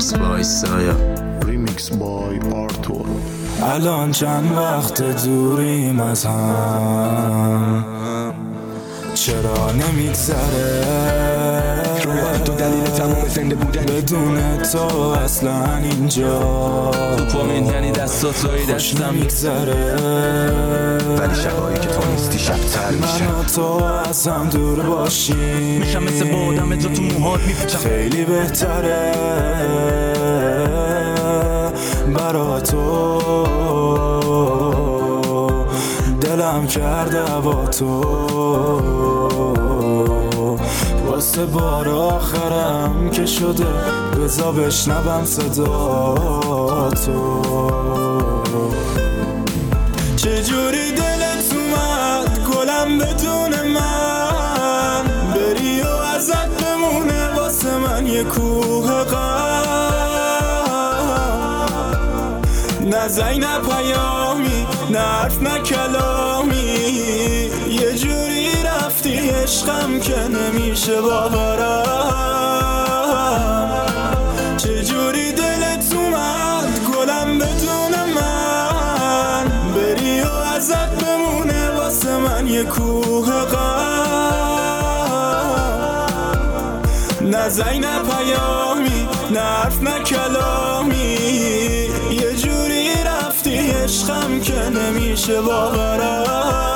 Remix by Saya. Remix by Arthur. الان چند وقت دوریم از هم، چرا نمیگذره تو دلیل تمام زنده بودن بدون تو اصلا اینجا تو پامین یعنی دستات لای دستم میگذره، ولی شبایی که تو نیستی شب‌تر میشه. من و تو از هم دور باشیم میشم مثل بادم جو تو موهات میپیچم، خیلی بهتره برا تو دلم کرده با تو، واسه بار آخرم که شده بزا بشنبم صدا تو. چجوری دلت اومد گلم بدون من بری و ازت بمونه واسه من یه کوه غم، نه زنگ نه پیامی نه حرف نه کلامی، یه جوری رفتی عشقم که نمیشه باورم. چجوری دلت اومد گلم بدون من بری و ازت بمونه واسه من یه کوه غم، نه زنگ نه پیامی نه حرف نه کلامی، یه جوری رفتی عشقم که نمیشه باورم.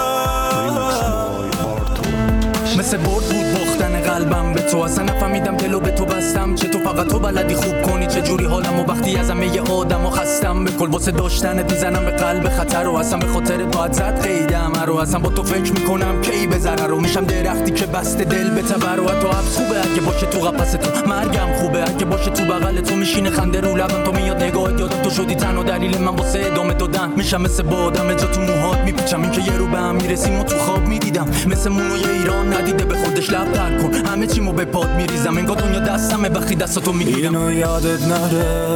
مثل برد بود باختن قلبم به تو، اصلا نفهمیدم دلو به تو بستم، چه تو فقط تو بلدی خوب کنی، چه جوری حالم و وقتی از همه آدمو خستم، به کل واسه داشتنت میزنم به قلب خطر، و اصلا به خاطر باید زد قیدم رو، اصلا با تو فکر میکنم کی به ضرر رو، میشم درختی که بسته دل به تبر، و تو حبس خوبه اگه باشه تو قفس تو، مرگم خوبه اگه باشه تو بغل تو، میشینه خنده رو لبم تو، میاد نگاهت یادم تو شدی تنها دلیل من واسه ادامه دادن، میشم مثل بادم جو تو موهات میپیچم، این که یه رو به هم میرسیم و تو خواب میدیدم، مثل مونوی ایران ندیده به خودش لب تر کن، همه چیمو به پاد میریزم، انگار دنیا دستمه وقتی دستاتو میگیرم. اینو یادت نره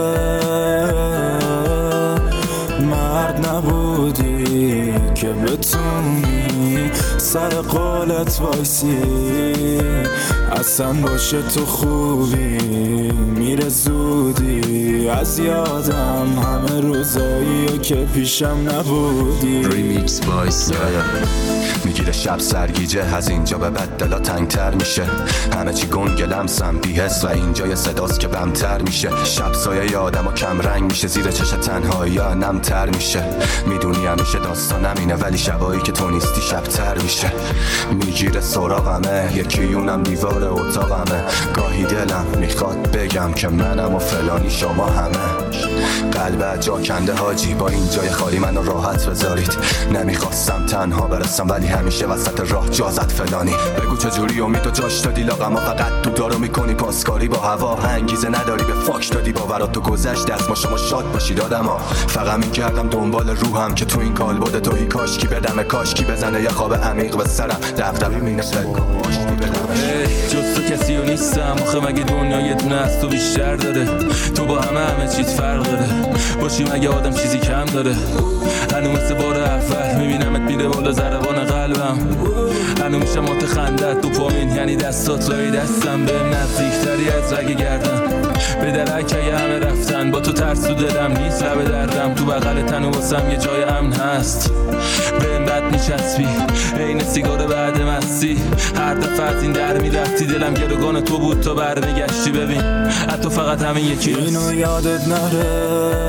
مرد نبودی که بتونی سر قولت وایسی، اصلا باشه تو خوبی میره زودی، از یادم همه روزایی که پیشم نبودی. Remix by Saya. میگیره شب سرگیجه، از اینجا به بعد دلا تنگتر میشه، همه چی گنگ لمسم بی‌حس و اینجا یه صداست که بمتر میشه، شب سایه آدمو کم رنگ میشه، زیر چش تنهایی ها نمتر میشه، میدونی همیشه داستانم اینه ولی شبایی که تو نیستی شبتر میشه، میگیره سراغمه یکی اونم دیوار اتاقمه، گاهی دلم میخواد بگم که منم و فلانی شما همه، قلب جا کنده حاجی با این جای خالی منو راحت بذارید، نمیخواستم تنها برسم ولی همیشه وسط راه جازت فلانی، بگو چجوری امید و جاش دادی لاغما، فقط تو دارو میکنی پاسکاری با هوا، انگیزه نداری به فاک دادی باورات تو گذشت، دست ما شما شاد باشید آدما، فقط میکردم دنبال روحم که تو این کالبد توهی، کاشکی بدم کاشکی بزنه یه خواب عمیق به سرم، دغدغه مینه جز تو کسی رو نیستم، آخه مگه دنیا یه دونه از تو بیشتر داره، تو با همه چیز فرق داره، باشی مگه آدم چیزی کم داره، هنو مثل بار اول میبینمت میره بالا ضربان قلبم، هنو میشه مات خندت تو پامین یعنی دستات لای دستم، به نزدیکتری از رگ گردن، به درک همه رفتن، با تو ترس تو دلم نیست لب دردم، تو بغل تن و واسم یه جای امن هست، به این بد میچسبی عین سیگار بعد مستی، هر دفعه از این در میرفتی دلم گروگان تو بود تا برمیگشتی، ببین حتی فقط همین یکی اینو یادت نره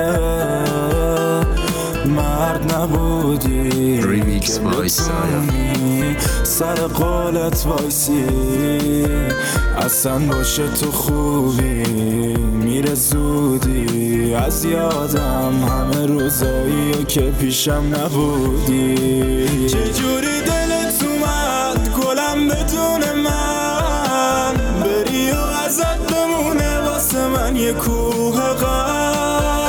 مرد نبودی Remix by Saya. سر قولت وایسی، اصلا باشه تو خوبی میره زودی، از یادم همه روزایی که پیشم نبودی. چجوری دلت اومد گلم بدون من بری و ازت بمونه واسه من یه کوه غم،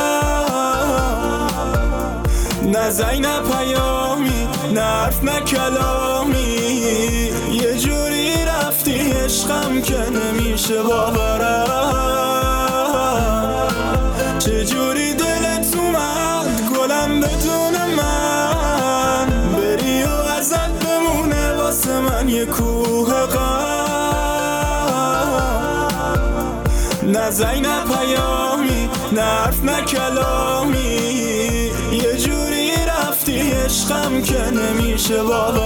نه زنگ نه پیامی نه حرف نه کلامی، یه جوری رفتی عشقم که نمیشه باورم. چجوری دلت اومد گلم بدون من بری و ازت بمونه واسه من یه کوه غم، نه زنگ نه پیامی نه حرف نه کلامی یه جوری رفتی عشقم که نمیشه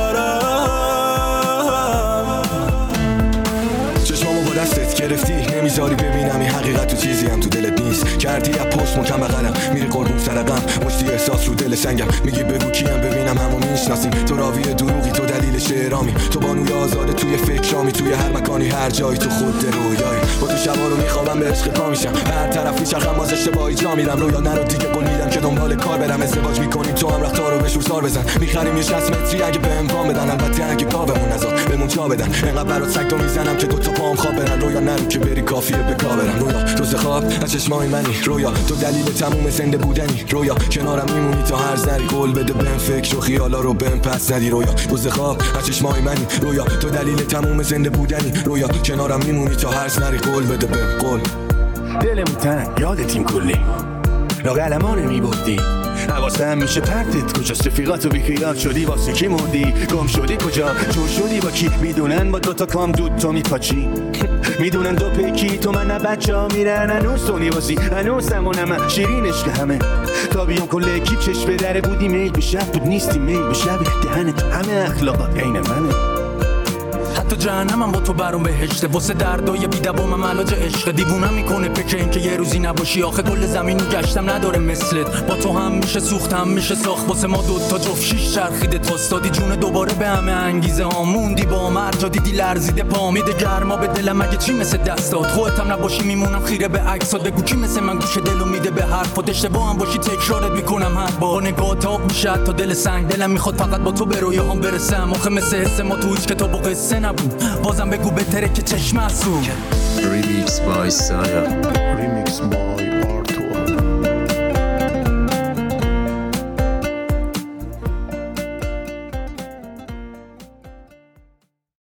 باورم چشمامو با دستت گرفتی نمیذاری ببینم این حقیقت تو چیزی هم تو دلت نیست کردی از پشت مکم بغلم میری قربون سرقم مشتی احساس رو دل سنگم میگی بگو کیم ببینم همو میشناسیم تو راوی دروغی تو دلیل شعرامی تو بانوی آزاده توی فکرامی توی هر مکانی هر جایی تو خود رویایی با تو شبا رو میخوابم به عشق پا میشم هر طرف میچرخم باز اشتباهی جا میرم رویا نرو دیگه قول میدم که دنبال کار برم ازدواج میکنیم تو هم رفتار رو بشور سار بزن میخریم یه 60 متری اگه بهم وام بدن البته اگه گاومون نذار بهمون جا بدن انقدر برات سگ تو میزنم که دوتا پام خواب برن رویا نرو که بری کافیه به کار برم رویا تو خواب از چشمای منی رویا تو دلیل تموم زنده بودنی رویا کنارم میمونی تا هر ذری قول بده بهم فکر و خیالا رو بهم پس ندی رویا تو خواب از چشمای منی رویا تو دلیل تموم زنده بودنی رویا کنارم میمونی تا هر ذری قول بده بهم قول دلمون تنگ یادتیم کلی لاقلمان میبردی حواسم میشه پرتت کجاست رفیقات و بیخیرات شدی واسه کی مردی گم شدی کجا جور شدی با کی میدونن با دوتا کام دود تو میپاچی میدونن دو پیکی تو من نه بچه ها میرن هنوز تو نیوازی هنوز همونم شیرین عشق همه تا بیام کل اکیب چشم به دره بودی میل به شب بود نیستی میل به شب دهنت همه اخلاقات عین منه حتی جهنمم با تو برام بهشته واسه دردای بی‌دوامم علاج عشق دیوونم میکنه فکر این که یه روزی نباشی آخه کل زمین رو گشتم نداره مثلت با تو هم میشه سوخت هم میشه ساخت واسه ما دوتا جفت شیش چرخیده تاستادی جون دوباره به همه انگیزه ها موندی با مرجا دیدی لرزیده پامیده گرما به دلم مگه چی مثل دستات خودت هم نباشی میمونم خیره به عکسات بگو کی مثل من گوش دلو میده به حرفات اشتباه هم باشی تکرارت میکنم هر بار نگاه تاب میشه تا دل سنگ دلم میخواد فقط با تو به رویاهام برسم آخه مثل حس ما تو هیچ کتاب و قصه نبود بازم بگو بهتره که چشم اسو Remix by Saya. Remix by Arthur.